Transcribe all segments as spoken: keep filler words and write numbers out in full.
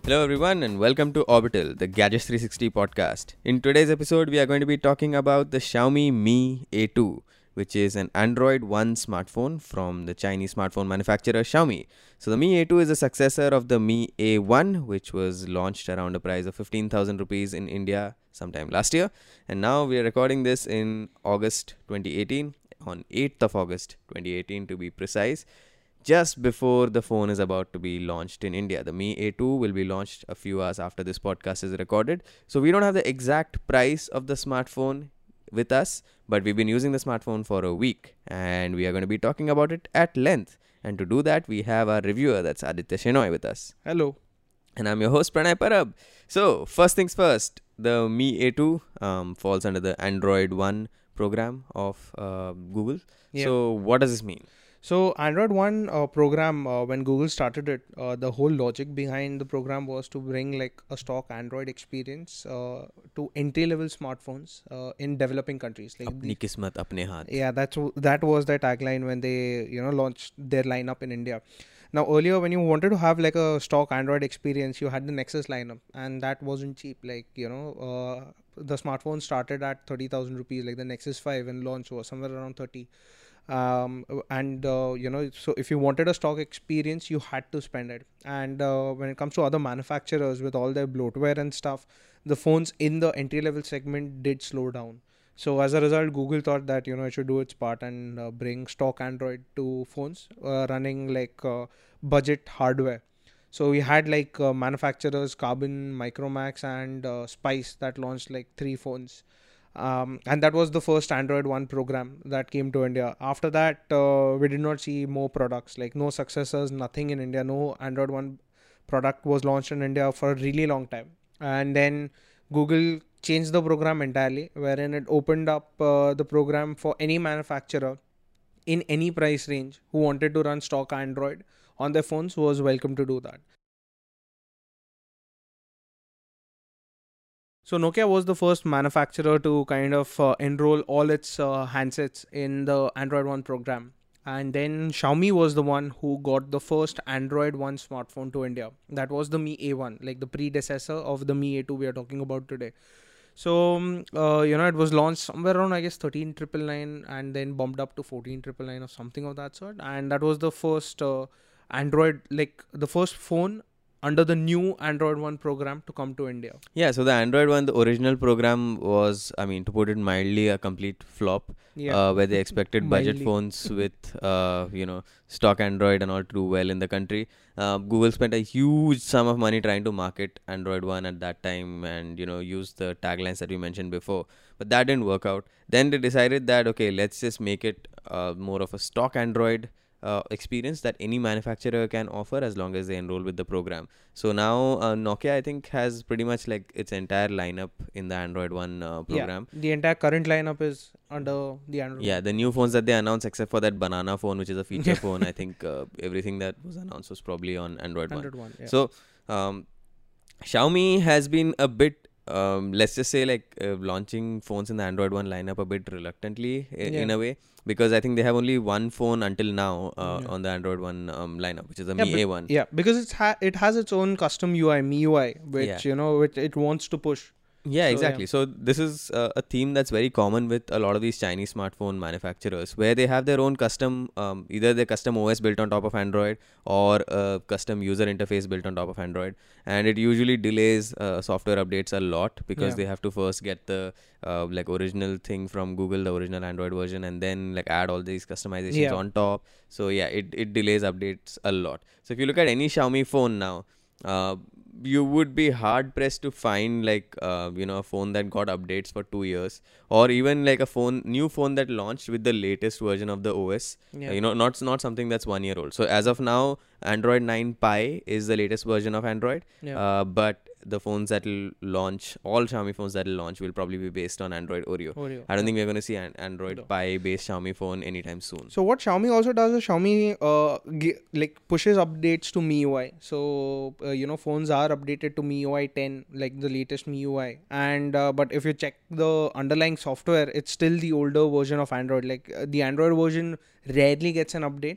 Hello everyone and welcome to Orbital, the Gadgets three sixty podcast. In today's episode, we are going to be talking about the Xiaomi Mi A two, which is an Android One smartphone from the Chinese smartphone manufacturer Xiaomi. So the Mi A two is a successor of the Mi A one, which was launched around a price of fifteen thousand rupees in India sometime last year. And now we are recording this in August twenty eighteen, on eighth of August twenty eighteen to be precise, just before the phone is about to be launched in India. The Mi A two will be launched a few hours after this podcast is recorded. So we don't have the exact price of the smartphone with us, but we've been using the smartphone for a week and we are going to be talking about it at length. And to do that, we have our reviewer, that's Aditya Shenoy, with us. Hello. And I'm your host, Pranay Parab. So, first things first, the Mi A two um, falls under the Android One program of uh, Google. Yeah. So, what does this mean? So Android One uh, program, uh, when Google started it, uh, the whole logic behind the program was to bring like a stock Android experience uh, to entry-level smartphones uh, in developing countries. Like Apni kismat apne haath. Yeah, that's that was their tagline when they you know launched their lineup in India. Now earlier, when you wanted to have like a stock Android experience, you had the Nexus lineup, and that wasn't cheap. Like you know, uh, the smartphone started at thirty thousand rupees. Like the Nexus five when launch was somewhere around thirty. Um, and uh, you know, so if you wanted a stock experience, you had to spend it. And uh, when it comes to other manufacturers with all their bloatware and stuff, the phones in the entry level segment did slow down. So as a result, Google thought that you know it should do its part and uh, bring stock Android to phones uh, running like uh, budget hardware. So we had like uh, manufacturers Carbon, Micromax, and uh, Spice that launched like three phones. Um, and that was the first Android One program that came to India. After that, uh, we did not see more products, like no successors, nothing in India. No Android One product was launched in India for a really long time. And then Google changed the program entirely, wherein it opened up uh, the program for any manufacturer in any price range who wanted to run stock Android on their phones was welcome to do that. So Nokia was the first manufacturer to kind of uh, enroll all its uh, handsets in the Android One program. And then Xiaomi was the one who got the first Android One smartphone to India. That was the Mi A one, like the predecessor of the Mi A two we are talking about today. So, um, uh, you know, it was launched somewhere around, I guess, thirteen nine nine nine and then bumped up to fourteen nine nine nine or something of that sort. And that was the first uh, Android, like the first phone under the new Android One program to come to India. Yeah, so the Android One, the original program was, I mean, to put it mildly, a complete flop. Yeah. Uh, where they expected budget Mildly. phones with, uh, you know, stock Android and all to do well in the country. Uh, Google spent a huge sum of money trying to market Android One at that time and, you know, use the taglines that we mentioned before. But that didn't work out. Then they decided that, okay, let's just make it uh, more of a stock Android Uh, experience that any manufacturer can offer as long as they enroll with the program. So now uh, Nokia, I think, has pretty much like its entire lineup in the Android One uh, program. Yeah, the entire current lineup is under the Android. Yeah, the new phones that they announced, except for that banana phone, which is a feature phone, I think uh, everything that was announced was probably on Android One. Android One. Yeah. So um, Xiaomi has been a bit, um, let's just say, like uh, launching phones in the Android One lineup a bit reluctantly i- Yeah. in a way, because I think they have only one phone until now uh, Yeah. on the Android One um, lineup, which is the Yeah, Mi but- A one. Yeah, because it's ha- it has its own custom U I, M I U I, which Yeah. you know, which it wants to push. Yeah, So, exactly. yeah. So this is uh, a theme that's very common with a lot of these Chinese smartphone manufacturers, where they have their own custom, um, either their custom O S built on top of Android or a custom user interface built on top of Android, and it usually delays uh, software updates a lot because Yeah. they have to first get the uh, like original thing from Google, the original Android version, and then like add all these customizations Yeah. on top. So yeah, it it delays updates a lot. So if you look at any Xiaomi phone now, uh, you would be hard pressed to find like uh, you know a phone that got updates for two years or even like a phone new phone that launched with the latest version of the O S. Yeah. Uh, you know not not something that's one year old. So as of now, Android nine Pie is the latest version of Android. Yeah. Uh, but the phones that will launch, all Xiaomi phones that will launch, will probably be based on Android Oreo. Oreo. I don't Yeah. think we're going to see an Android No. Pie based Xiaomi phone anytime soon. So what Xiaomi also does is Xiaomi uh, gi- like pushes updates to M I U I. So uh, you know phones are updated to M I U I ten, like the latest M I U I. And uh, but if you check the underlying software, it's still the older version of Android. Like uh, the Android version rarely gets an update,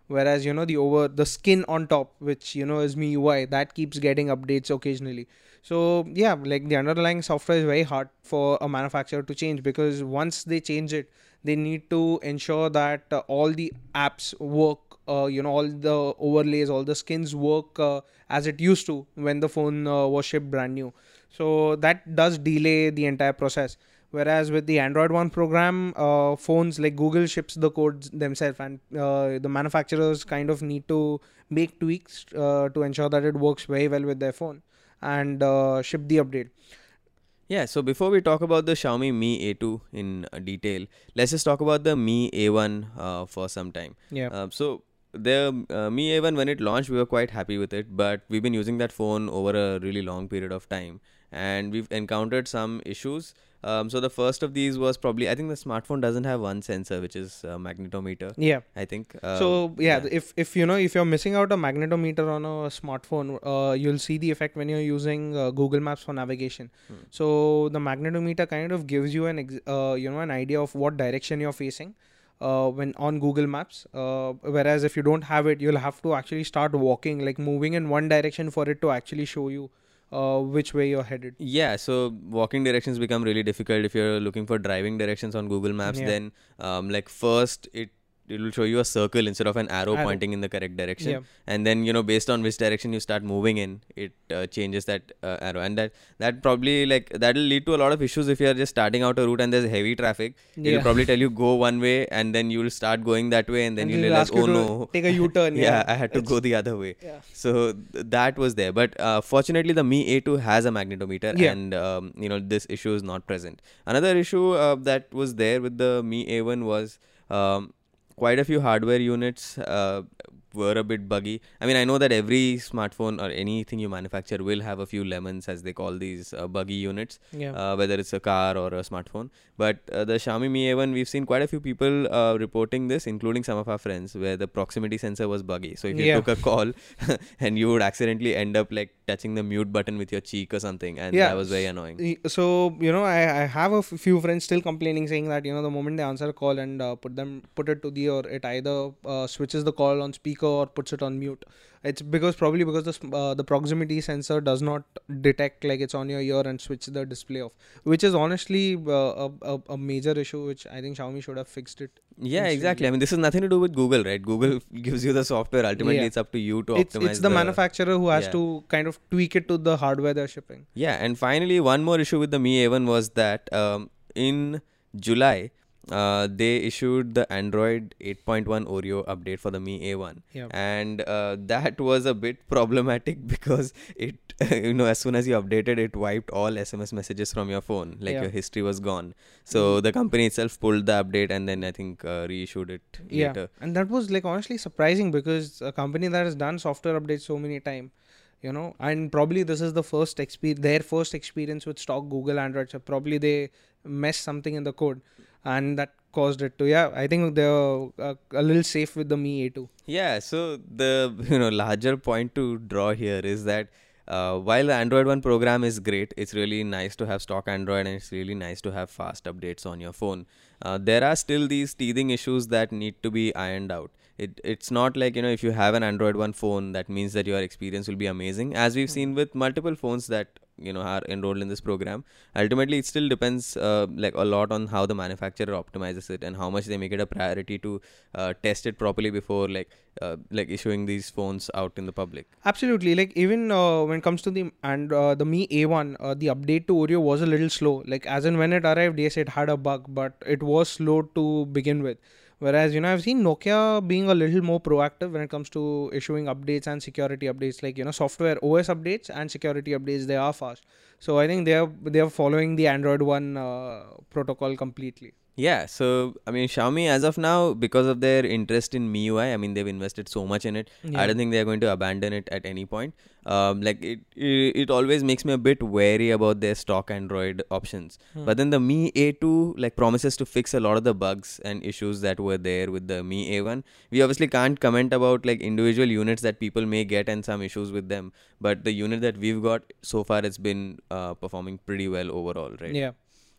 whereas you know the over the skin on top, which you know is M I U I, that keeps getting updates occasionally. So yeah, like the underlying software is very hard for a manufacturer to change, because once they change it, they need to ensure that uh, all the apps work, uh, you know all the overlays, all the skins work uh, as it used to when the phone uh, was shipped brand new. So that does delay the entire process. Whereas with the Android One program, uh, phones like Google ships the codes themselves, and uh, the manufacturers kind of need to make tweaks uh, to ensure that it works very well with their phone, and uh, ship the update. Yeah, so before we talk about the Xiaomi Mi A two in uh, detail, let's just talk about the Mi A one uh, for some time. Yeah. Uh, so the uh, Mi A one, when it launched, we were quite happy with it, but we've been using that phone over a really long period of time, and we've encountered some issues. Um, so the first of these was probably, I think the smartphone doesn't have one sensor, which is uh, magnetometer. Yeah. I think. Uh, So yeah, yeah. if if you know if you're missing out a magnetometer on a smartphone, uh, you'll see the effect when you're using uh, Google Maps for navigation. Hmm. So the magnetometer kind of gives you an ex- uh, you know an idea of what direction you're facing uh, when on Google Maps. Uh, whereas if you don't have it, you'll have to actually start walking, like moving in one direction for it to actually show you uh, which way you're headed. Yeah, so walking directions become really difficult if you're looking for driving directions on Google Maps. Yeah. Then, um, like first it it will show you a circle instead of an arrow Arrow. pointing in the correct direction, Yeah. and then you know based on which direction you start moving in, it uh, changes that uh, arrow, and that that probably like that will lead to a lot of issues if you are just starting out a route and there's heavy traffic. It will Yeah. probably tell you go one way, and then you will start going that way, and then And you they'll realize, ask you oh to no, take a U-turn. yeah, Yeah. I had to It's- go the other way. Yeah. So th- that was there, but uh, fortunately the Mi A two has a magnetometer, Yeah. and um, you know this issue is not present. Another issue uh, that was there with the Mi A one was um, quite a few hardware units uh, were a bit buggy. I mean, I know that every smartphone or anything you manufacture will have a few lemons, as they call these uh, buggy units, Yeah. uh, whether it's a car or a smartphone. But uh, the Xiaomi Mi A one, we've seen quite a few people uh, reporting this, including some of our friends, where the proximity sensor was buggy. So if you Yeah. took a call and you would accidentally end up like touching the mute button with your cheek or something, and Yeah. that was very annoying. Y- So you know, I, I have a f- few friends still complaining, saying that you know the moment they answer a call and uh, put them put it to the ear, it either uh, switches the call on speaker or puts it on mute. It's because probably because the sm- uh, the proximity sensor does not detect like it's on your ear and switch the display off, which is honestly uh, a, a a major issue, which I think Xiaomi should have fixed it. Yeah, Instantly. exactly. I mean, this has nothing to do with Google, right? Google gives you the software. Ultimately, Yeah. it's up to you to It's optimize it's the, manufacturer who has yeah. to kind of tweak it to the hardware they're shipping. Yeah, and finally, one more issue with the Mi A one was that um, in July, uh, they issued the Android eight point one Oreo update for the Mi A one. Yeah. And uh, that was a bit problematic because it, you know, as soon as you updated, it wiped all S M S messages from your phone. Like Yeah. your history was gone. So the company itself pulled the update and then I think uh, reissued it Yeah, later. and that was like honestly surprising, because a company that has done software updates so many times, you know, and probably this is the first experience, their first experience with stock Google Android. So probably they messed something in the code, and that caused it to. Yeah, I think they're uh, a little safe with the Mi A two. Yeah, so the you know larger point to draw here is that uh, while the Android One program is great, it's really nice to have stock Android and it's really nice to have fast updates on your phone. Uh, there are still these teething issues that need to be ironed out. It it's not like you know if you have an Android One phone that means that your experience will be amazing. As we've seen with multiple phones that you know are enrolled in this program, ultimately it still depends uh, like a lot on how the manufacturer optimizes it and how much they make it a priority to uh, test it properly before like uh, like issuing these phones out in the public. Absolutely, like even uh, when it comes to the and uh, the Mi A one, uh, the update to Oreo was a little slow. Like as in when it arrived, yes, it had a bug, but it was slow to begin with. Whereas, you know, I've seen Nokia being a little more proactive when it comes to issuing updates and security updates, like, you know, software O S updates and security updates. They are fast. So I think they are they are following the Android One uh, protocol completely. Yeah, so I mean Xiaomi as of now, because of their interest in M I U I, I mean they've invested so much in it. Yeah. I don't think they're going to abandon it at any point. Um, like it, it, it always makes me a bit wary about their stock Android options. Hmm. But then the Mi A two like promises to fix a lot of the bugs and issues that were there with the Mi A one. We obviously can't comment about like individual units that people may get and some issues with them. But the unit that we've got so far, it's been uh, performing pretty well overall, right? Yeah.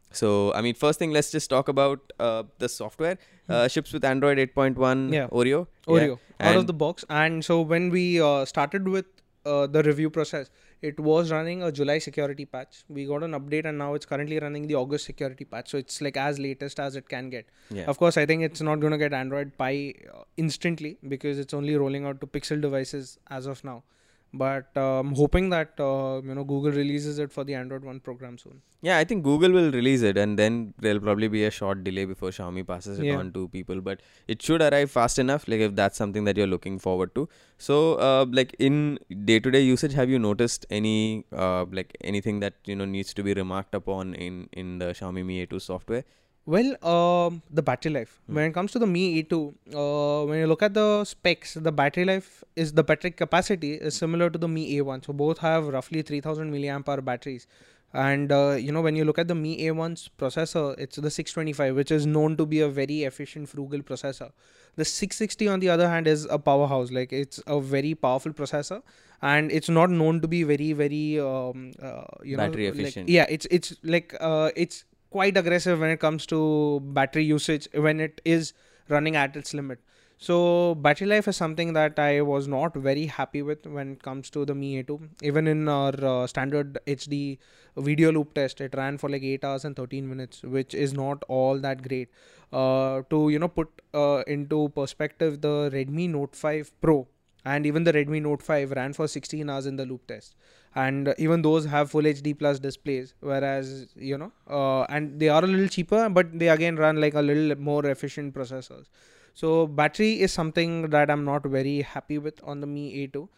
So, I mean, first thing, let's just talk about uh, the software. Uh, ships with Android eight point one Yeah. Oreo. Oreo Yeah. out of And the box. And so when we uh, started with uh, the review process, it was running a July security patch. We got an update, and now it's currently running the August security patch. So it's like as latest as it can get. yeah. Of course, I think it's not going to get Android Pie uh, instantly because it's only rolling out to Pixel devices as of now. But um, hoping that uh, you know Google releases it for the Android One program soon. Yeah, I think Google will release it, and then there'll probably be a short delay before Xiaomi passes it Yeah. on to people. But it should arrive fast enough, like if that's something that you're looking forward to. So, uh, like in day-to-day usage, have you noticed any, uh, like anything that you know needs to be remarked upon in in the Xiaomi Mi A two software? Well, um, the battery life. Hmm. When it comes to the Mi A two, uh, when you look at the specs, the battery life is the battery capacity is similar to the Mi A one. So both have roughly three thousand milliamp hour batteries. And uh, you know when you look at the Mi A one's processor, it's the six twenty-five, which is known to be a very efficient, frugal processor. The six sixty, on the other hand, is a powerhouse. Like it's a very powerful processor, and it's not known to be very, very um, uh, you Battery know, like- efficient. yeah, it's it's like uh, it's quite aggressive when it comes to battery usage when it is running at its limit. So battery life is something that I was not very happy with when it comes to the Mi A two. Even in our uh, standard H D video loop test, it ran for like eight hours and thirteen minutes, which is not all that great. Uh, to you know put uh, into perspective, the Redmi Note five Pro and even the Redmi Note five ran for sixteen hours in the loop test, and even those have full H D plus displays, whereas you know uh, and they are a little cheaper, but they again run like a little more efficient processors. So battery is something that I'm not very happy with on the Mi A two.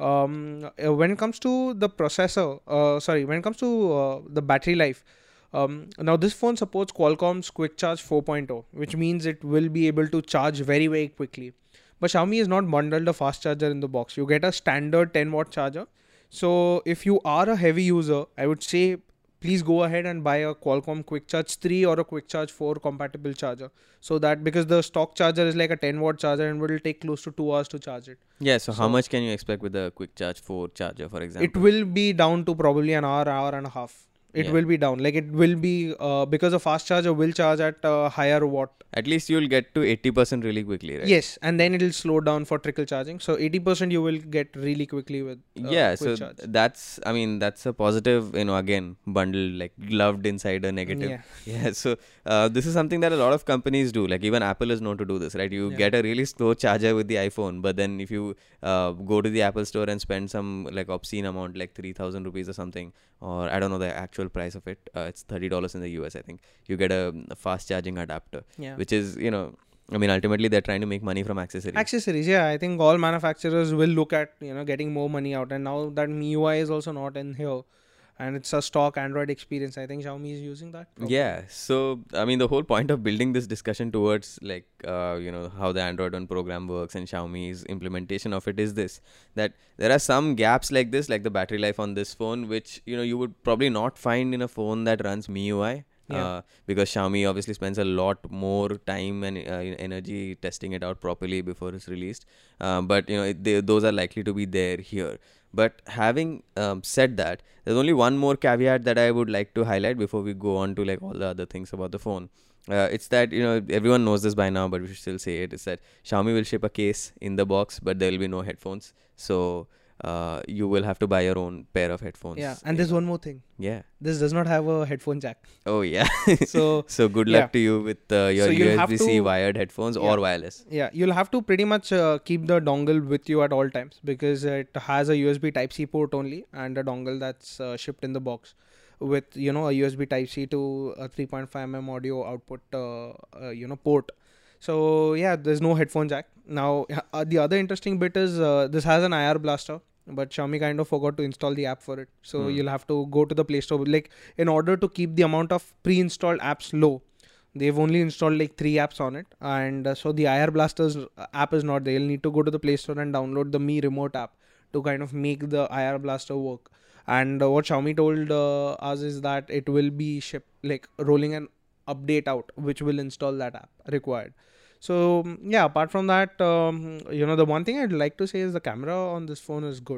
Um, uh, when it comes to the processor, uh, sorry, when it comes to uh, the battery life, um, now this phone supports Qualcomm's Quick Charge four point oh, which means it will be able to charge very, very quickly. But Xiaomi has not bundled a fast charger in the box. You get a standard ten watt charger. So if you are a heavy user, I would say please go ahead and buy a Qualcomm Quick Charge three or a Quick Charge four compatible charger. So that because the stock charger is like a ten watt charger and will take close to two hours to charge it. Yeah. So, how So- much can you expect with the Quick Charge four charger, for example? It will be down to probably an hour, hour and a half. It Yeah. will be down. Like it will be uh, because a fast charger will charge at a higher watt. At least you'll get to eighty percent really quickly, right? Yes, and then it'll slow down for trickle charging. So eighty percent you will get really quickly with uh, yeah, quick so charge. that's, I mean, that's a positive, you know, again, bundle, like gloved inside a negative. Yeah. Yeah, so uh, this is something that a lot of companies do. Like even Apple is known to do this, right? You Yeah. get a really slow charger with the iPhone, but then if you uh, go to the Apple store and spend some like obscene amount, like three thousand rupees or something, or I don't know the actual price of it, uh, it's thirty dollars in the U S, I think, you get a, a fast charging adapter, Yeah. which is, you know, I mean, ultimately they're trying to make money from accessories. Accessories, yeah. I think all manufacturers will look at you know getting more money out, and now that M I U I is also not in here, and it's a stock Android experience. I think Xiaomi is using that. properly. Yeah, so I mean, the whole point of building this discussion towards like uh, you know how the Android One program works and Xiaomi's implementation of it is this: that there are some gaps like this, like the battery life on this phone, which you know you would probably not find in a phone that runs M I U I. Yeah. Uh, because Xiaomi obviously spends a lot more time and uh, energy testing it out properly before it's released. Uh, but you know it, they, those are likely to be there here. But having um, said that, there's only one more caveat that I would like to highlight before we go on to like all the other things about the phone. Uh, it's that you know everyone knows this by now, but we should still say it. Is that Xiaomi will ship a case in the box, but there will be no headphones. So uh, you will have to buy your own pair of headphones. Yeah, you and there's know. one more thing. Yeah. This does not have a headphone jack. Oh yeah. So So good luck yeah. to you with uh, your So you'll have U S B-C to- wired headphones Yeah. or wireless. yeah, you'll have to pretty much uh, keep the dongle with you at all times because it has a U S B Type C port only and a dongle that's uh, shipped in the box with you know a U S B Type C to a three point five millimeter audio output uh, uh, you know port. So yeah, there's no headphone jack. Now uh, the other interesting bit is uh, this has an I R blaster, but Xiaomi kind of forgot to install the app for it. So Hmm. you'll have to go to the Play Store. Like in order to keep the amount of pre-installed apps low, they've only installed like three apps on it, and uh, so the I R Blasters uh, app is not there. You'll need to go to the Play Store and download the Mi Remote app to kind of make the I R Blaster work. And uh, what Xiaomi told uh, us is that it will be ship like rolling an update out, which will install that app required. So mm, yeah, apart from that, um, you know, the one thing I'd like to say is the camera on this phone is good.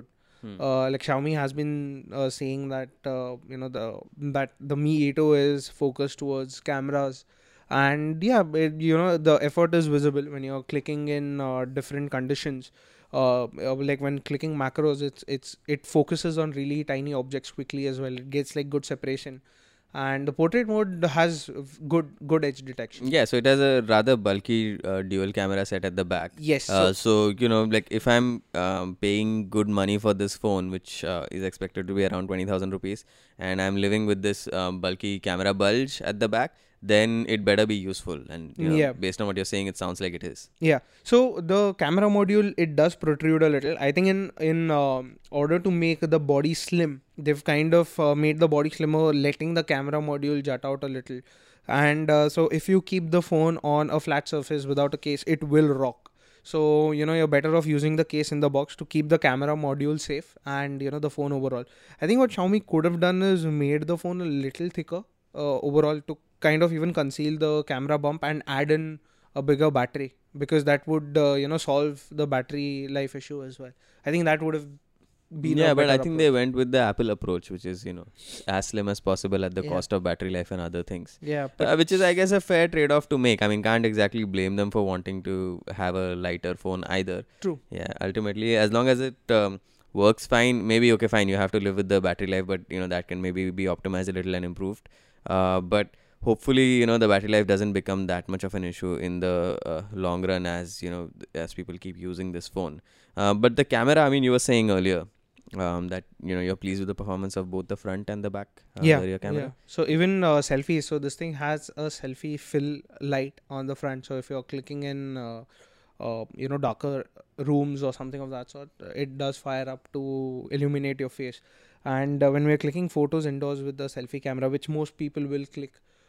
Hmm. Uh, like Xiaomi has been uh, saying that uh, you know the that the Mi A two is focused towards cameras, and yeah, it, you know the effort is visible when you're clicking in uh, different conditions. Uh, uh, like when clicking macros, it's it's it focuses on really tiny objects quickly as well. It gets like good separation, and the portrait mode has good good edge detection. Yeah, so it has a rather bulky uh, dual camera set at the back. Yes, Uh, so so you know, like if I'm um, paying good money for this phone, which uh, is expected to be around twenty thousand rupees, and I'm living with this um, bulky camera bulge at the back, then it better be useful. And you know, Yeah. based on what you're saying, it sounds like it is. Yeah. So the camera module, it does protrude a little. I think in in um, order to make the body slim, they've kind of uh, made the body slimmer, letting the camera module jut out a little. And uh, so if you keep the phone on a flat surface without a case, it will rock. So you know you're better off using the case in the box to keep the camera module safe and you know the phone overall. I think what Xiaomi could have done is made the phone a little thicker uh, overall to kind of even conceal the camera bump and add in a bigger battery, because that would uh, you know solve the battery life issue as well. I think that would have been Yeah, a but I better think approach. they went with the Apple approach, which is you know as slim as possible at the Yeah. cost of battery life and other things. Yeah, but Uh, which is, I guess, a fair trade-off to make. I mean, can't exactly blame them for wanting to have a lighter phone either. True. Yeah, ultimately, as long as it um, works fine, maybe okay, fine. You have to live with the battery life, but you know that can maybe be optimized a little and improved. Uh, but hopefully, you know, the battery life doesn't become that much of an issue in the uh, long run, as you know, as people keep using this phone. Uh, but the camera, I mean, you were saying earlier. Um, that you know you're pleased with the performance of both the front and the back uh, yeah, the rear camera. yeah. So even uh, selfies. So this thing has a selfie fill light on the front. So if you're clicking in, uh, uh, you know, darker rooms or something of that sort, uh, it does fire up to illuminate your face. And uh, when we're clicking photos indoors with the selfie camera, which most people will click,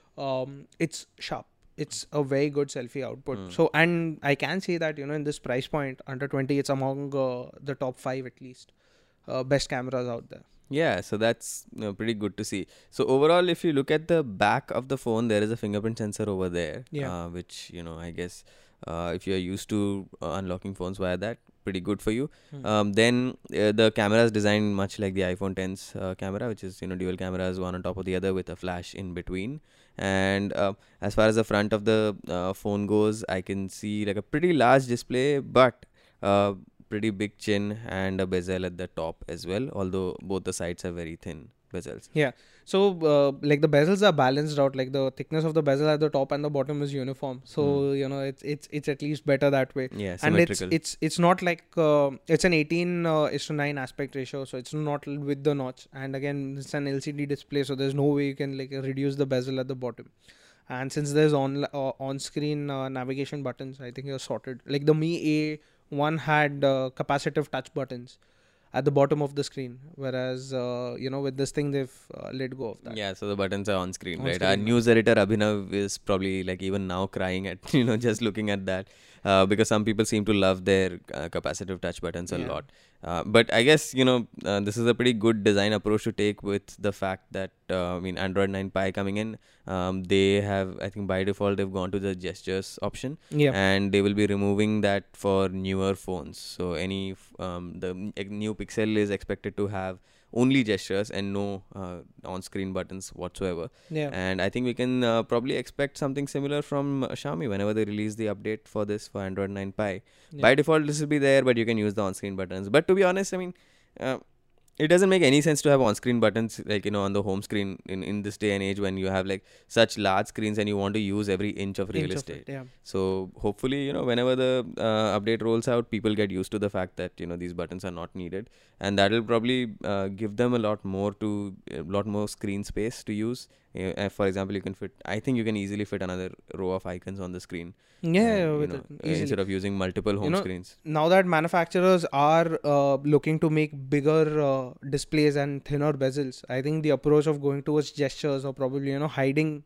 um, it's sharp. It's a very good selfie output. Hmm. So, and I can say that, you know, in this price point, under twenty, it's among uh, the top five at least uh, best cameras out there. Yeah, so that's you know, pretty good to see. So overall, if you look at the back of the phone, there is a fingerprint sensor over there, Yeah. uh, which you know I guess uh, if you're used to uh, unlocking phones via that, pretty good for you. Hmm. Um, then uh, the camera is designed much like the iPhone ten's uh, camera, which is you know dual cameras, one on top of the other with a flash in between. And uh, as far as the front of the uh, phone goes, I can see like a pretty large display, but uh, pretty big chin and a bezel at the top as well, although both the sides are very thin bezels. So, uh, like the bezels are balanced out. Like the thickness of the bezel at the top and the bottom is uniform. So you know, it's it's it's at least better that way. Yeah, And it's symmetrical. it's it's not like uh, it's an eighteen uh, is to nine aspect ratio. So it's not l- with the notch. And again, it's an L C D display. So there's no way you can like reduce the bezel at the bottom. And since there's on uh, on screen uh, navigation buttons, I think you're sorted. Like the Mi A one had uh, capacitive touch buttons at the bottom of the screen, whereas uh, you know with this thing they've uh, let go of that. Yeah, so the buttons are on screen, On right? screen Our now. news editor Abhinav is probably like even now crying at you know just looking at that uh, because some people seem to love their uh, capacitive touch buttons a Yeah. lot. Uh, but I guess you know uh, this is a pretty good design approach to take with the fact that uh, I mean Android nine Pie coming in, um, they have I think by default they've gone to the gestures option. Yeah. And they will be removing that for newer phones. So any f- um, the n- e- new Pixel is expected to have only gestures and no uh, on-screen buttons whatsoever. Yeah. And I think we can uh, probably expect something similar from uh, Xiaomi whenever they release the update for this for Android nine Pie. Yeah. By default, this will be there, but you can use the on-screen buttons. But to be honest, I mean. Uh, it doesn't make any sense to have on-screen buttons like you know on the home screen in, in this day and age when you have like such large screens and you want to use every inch of real Inch of estate. it, yeah. So hopefully, you know, whenever the uh, update rolls out, people get used to the fact that you know these buttons are not needed, and that will probably uh, give them a lot more to a lot more screen space to use. Uh, for example, you can fit. I think you can easily fit another row of icons on the screen. Yeah, and, yeah, you with know, it, uh, easily. instead of using multiple home know, screens. Now that manufacturers are uh, looking to make bigger uh, displays and thinner bezels, I think the approach of going towards gestures or probably you know hiding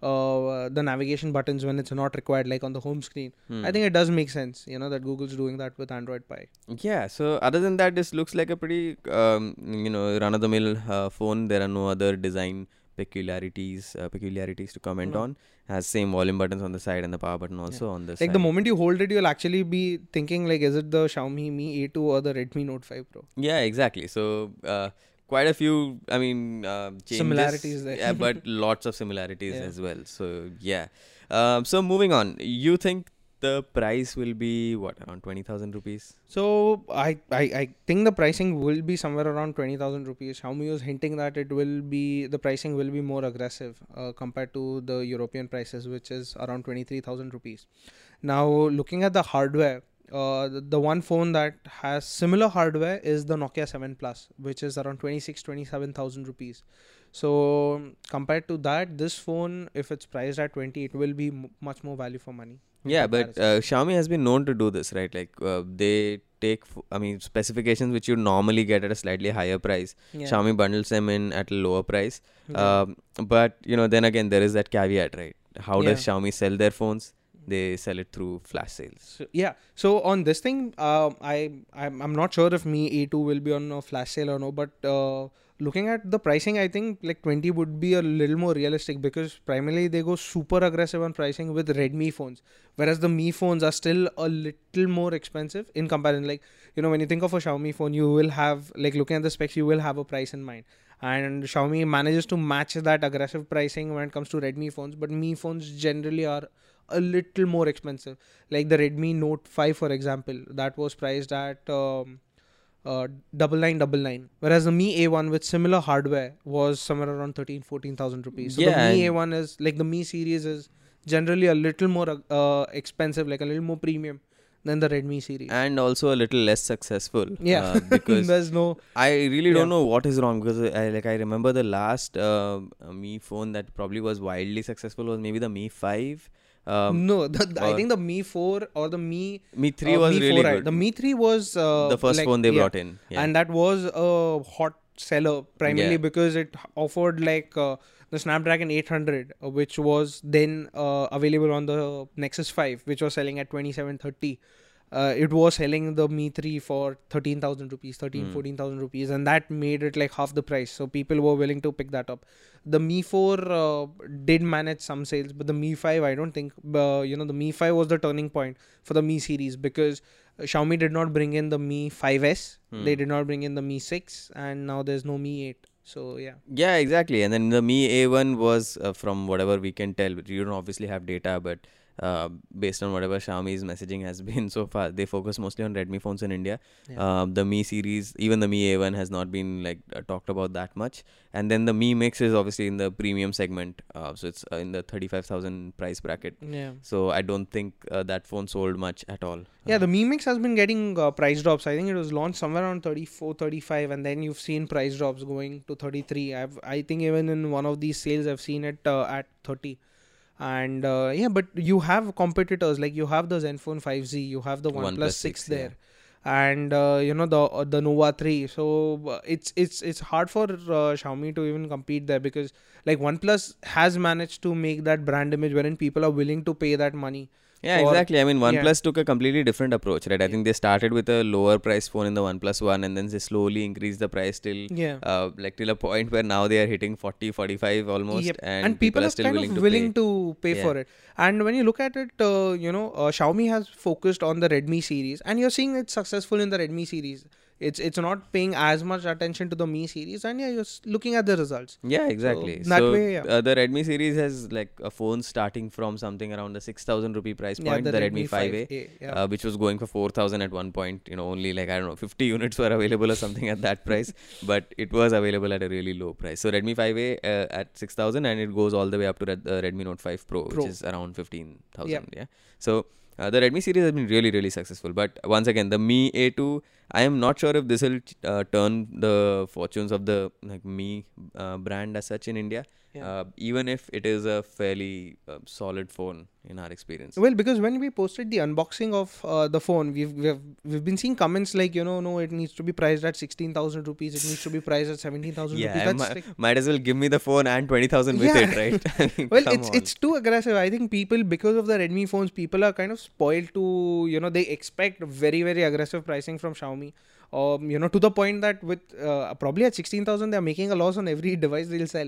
uh, the navigation buttons when it's not required, like on the home screen, Hmm. I think it does make sense. You know that Google's doing that with Android Pie. Yeah, so other than that, this looks like a pretty, um, you know, run-of-the-mill uh, phone. There are no other design peculiarities uh, peculiarities to comment No. on. Has same volume buttons on the side and the power button also on the Like side. the moment you hold it, you'll actually be thinking like, is it the Xiaomi Mi A two or the Redmi Note five Pro? Yeah, exactly. So uh, quite a few, I mean, uh, changes, Similarities there. yeah, but lots of similarities Yeah. as well. So yeah. Um, so moving on, you think the price will be what, around twenty thousand rupees? So I, I I think the pricing will be somewhere around twenty thousand rupees. Xiaomi was hinting that it will be the pricing will be more aggressive uh, compared to the European prices, which is around twenty three thousand rupees. Now looking at the hardware, uh, the, the one phone that has similar hardware is the Nokia seven Plus, which is around twenty six twenty seven thousand rupees. So compared to that, this phone, if it's priced at twenty, it will be m- much more value for money. in Yeah, but comparison. uh, Xiaomi has been known to do this, right? Like uh, they take, f- I mean, specifications which you normally get at a slightly higher price. yeah. Xiaomi bundles them in at a lower price. Yeah. Um, but you know, then again, there is that caveat, right? How does Yeah. Xiaomi sell their phones? They sell it through flash sales. So, yeah. So on this thing, um, I I'm, I'm not sure if Mi A two will be on a flash sale or no. But uh, looking at the pricing, I think like twenty would be a little more realistic because primarily they go super aggressive on pricing with Redmi phones, whereas the Mi phones are still a little more expensive in comparison. Like you know, when you think of a Xiaomi phone, you will have like looking at the specs, you will have a price in mind. And Xiaomi manages to match that aggressive pricing when it comes to Redmi phones, but Mi phones generally are a little more expensive. Like the Redmi Note five, for example, that was priced at um, uh, double nine double nine, whereas the Mi A one with similar hardware was somewhere around thirteen fourteen thousand rupees. So Yeah, the Mi A and- one is like the Mi series is generally a little more uh, expensive, like a little more premium than the Redmi series. And also a little less successful. yeah, Uh, because there's no I really Yeah. don't know what is wrong because I like I remember the last uh, Mi phone that probably was wildly successful was maybe the Mi five. Um, no. The, the- I or- think the Mi four or the Mi Mi three uh, was Mi really four i. good. The Mi three was uh, the first like- phone they yeah. brought in. Yeah. And that was a hot seller primarily Yeah. because it offered like uh, the Snapdragon eight hundred, uh, which was then uh, available on the Nexus five, which was selling at twenty-seven thirty. Uh, it was selling the Mi three for thirteen thousand rupees, thirteen, Hmm. fourteen thousand rupees, and that made it like half the price. So people were willing to pick that up. The Mi four uh, did manage some sales, but the Mi five, I don't think, uh, you know, the Mi five was the turning point for the Mi series because uh, Xiaomi did not bring in the Mi five S, Hmm. they did not bring in the Mi six, and now there's no Mi eight. So yeah. Yeah, exactly. And then the Mi A one was, uh, from whatever we can tell, but you don't obviously have data, but uh, based on whatever Xiaomi's messaging has been so far, they focus mostly on Redmi phones in India. Yeah. Um, the Mi series, even the Mi A one has not been like uh, talked about that much. And then the Mi Mix is obviously in the premium segment, uh, so it's uh, in the thirty-five thousand price bracket. Yeah. So I don't think uh, that phone sold much at all. Yeah, Uh, the Mi Mix has been getting uh, price drops. I think it was launched somewhere around thirty-four, thirty-five, and then you've seen price drops going to thirty-three. I've, I think even in one of these sales, I've seen it uh, at thirty. And uh, yeah, but you have competitors like you have the Zenfone five Z, you have the OnePlus OnePlus six six, yeah. there, and uh, you know the uh, the Nova three. So uh, it's it's it's hard for uh, Xiaomi to even compete there because like OnePlus has managed to make that brand image wherein people are willing to pay that money. Yeah, for- exactly. I mean, yeah. OnePlus took a completely different approach, right? I Yeah. think they started with a lower price phone in the OnePlus One, and then they slowly increased the price till, Yeah. uh, like till a point where now they are hitting forty, forty-five almost, Yep. and, people, are are still kind willing of to willing pay. to pay Yeah. for it. And when you look at it, uh, you know, uh, Xiaomi has focused on the Redmi series, and you're seeing it's successful in the Redmi series. It's it's not paying as much attention to the Mi series, and yeah, you're s- looking at the results. Yeah, exactly. that So, way, yeah. uh, the Redmi series has like a phone starting from something around the six thousand rupee price Yeah, point, the, Redmi five A. yeah. Uh, which was going for four thousand at one point. You know, only like, I don't know, fifty units were available or something at that price, but it was available at a really low price. So Redmi five A uh, at six thousand, and it goes all the way up to Red, uh, Redmi Note five Pro, Pro. which is around fifteen thousand. Yep. Yeah. So uh, the Redmi series has been really, really successful. But once again, the Mi A two, I am not sure if this will uh, turn the fortunes of the like Mi uh, brand as such in India. Yeah. Uh, even if it is a fairly uh, solid phone in our experience. Well, because when we posted the unboxing of uh, the phone, we've, we've we've been seeing comments like, you know, no, it needs to be priced at sixteen thousand rupees. It needs to be priced at seventeen thousand Yeah, rupees. I That's mi- like, might as well give me the phone and twenty thousand with Yeah. it, right? I mean, well, come it's on. it's too aggressive. I think people, because of the Redmi phones, people are kind of spoiled to, you know, they expect very, very aggressive pricing from Xiaomi. Um, you know, to the point that with uh, probably at sixteen thousand, they're making a loss on every device they'll sell.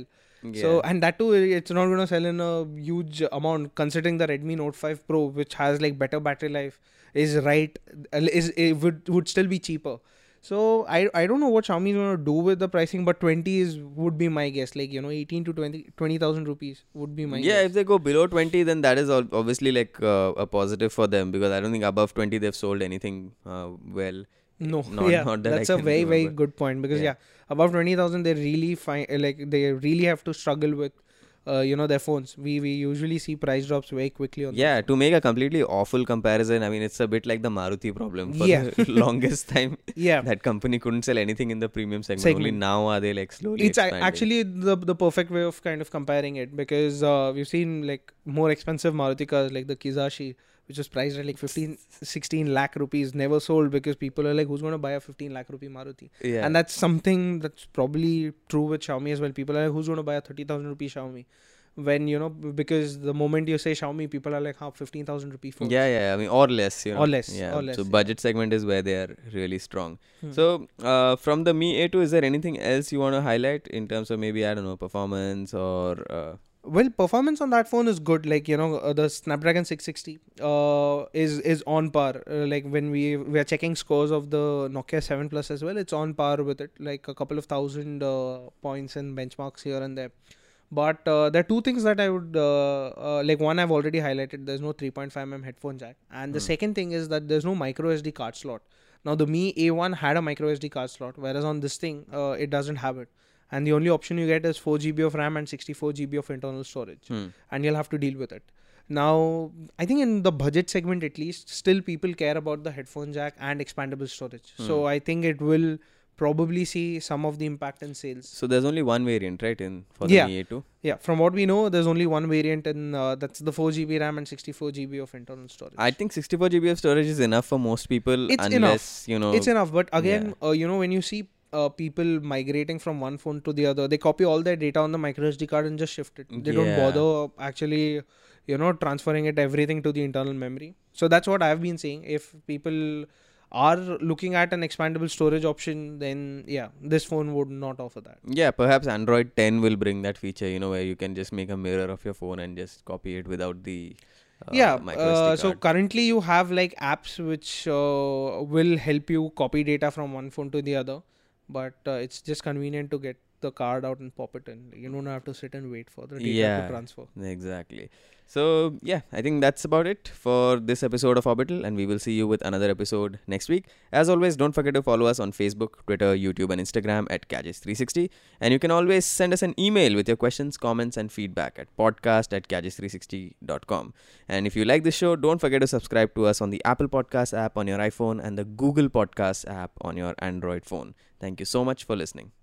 So, Yeah. and that too, it's not going to sell in a huge amount considering the Redmi Note five Pro, which has like better battery life, is right, is it would would still be cheaper. So I I don't know what Xiaomi is going to do with the pricing, but twenty is would be my guess. Like, you know, eighteen to twenty twenty thousand rupees would be my Yeah, guess. if they go below twenty, then that is al- obviously like uh, a positive for them, because I don't think above twenty they've sold anything uh, well. No, Not, yeah, not that that's I a can very very remember. good point, because Yeah. yeah, above twenty thousand they really find like they really have to struggle with, uh, you know, their phones. We we usually see price drops very quickly on. Yeah, to make a completely awful comparison, I mean, it's a bit like the Maruti problem. For Yeah. the longest time, Yeah, that company couldn't sell anything in the premium segment. Only Segment. now are they like slowly it's a- expanding. actually the the perfect way of kind of comparing it, because uh, we've seen like more expensive Maruti cars like the Kizashi, which was priced at like fifteen, sixteen lakh rupees, never sold because people are like, who's going to buy a fifteen lakh rupee Maruti? Yeah. And that's something that's probably true with Xiaomi as well. People are like, who's going to buy a thirty thousand rupee Xiaomi? When, you know, b- because the moment you say Xiaomi, people are like, huh, fifteen thousand rupee phone. Yeah, yeah. I mean, or less, you know. Or less, Yeah. or less, So yeah. budget segment is where they are really strong. Hmm. So uh, from the Mi A two, is there anything else you want to highlight in terms of maybe, I don't know, performance or? Uh, Well, performance on that phone is good. Like, you know, uh, the Snapdragon six sixty uh, is is on par. Uh, like when we we are checking scores of the Nokia seven Plus as well, it's on par with it. Like a couple of thousand uh, points and benchmarks here and there. But uh, there are two things that I would uh, uh, like. One, I've already highlighted. There's no three point five millimeter headphone jack, and the Hmm. second thing is that there's no micro S D card slot. Now the Mi A one had a micro S D card slot, whereas on this thing uh, it doesn't have it. And the only option you get is four G B of RAM and sixty-four G B of internal storage, hmm. and you'll have to deal with it. Now, I think in the budget segment at least, still people care about the headphone jack and expandable storage. Hmm. So I think it will probably see some of the impact in sales. So there's only one variant, right, in for the Yeah. Mi A two? Yeah, from what we know, there's only one variant, and uh, that's the four G B RAM and sixty-four G B of internal storage. I think sixty-four G B of storage is enough for most people, It's unless enough. you know. It's enough, but again, uh, you know, when you see uh, people migrating from one phone to the other, they copy all their data on the micro S D card and just shift it. They don't Yeah. bother actually, you know, transferring it everything to the internal memory. So that's what I've been saying. If people are looking at an expandable storage option, then yeah, this phone would not offer that. Yeah, perhaps Android ten will bring that feature, you know, where you can just make a mirror of your phone and just copy it without the uh, yeah, micro S D uh, so card. currently you have like apps which uh, will help you copy data from one phone to the other, but uh, it's just convenient to get the card out and pop it in. You don't have to sit and wait for the data Yeah. to transfer. Exactly. So yeah, I think that's about it for this episode of Orbital, and we will see you with another episode next week. As always, don't forget to follow us on Facebook, Twitter, YouTube, and Instagram at Gadgets three sixty. And you can always send us an email with your questions, comments, and feedback at podcast at gadgets three sixty dot com. And if you like this show, don't forget to subscribe to us on the Apple Podcast app on your iPhone and the Google Podcast app on your Android phone. Thank you so much for listening.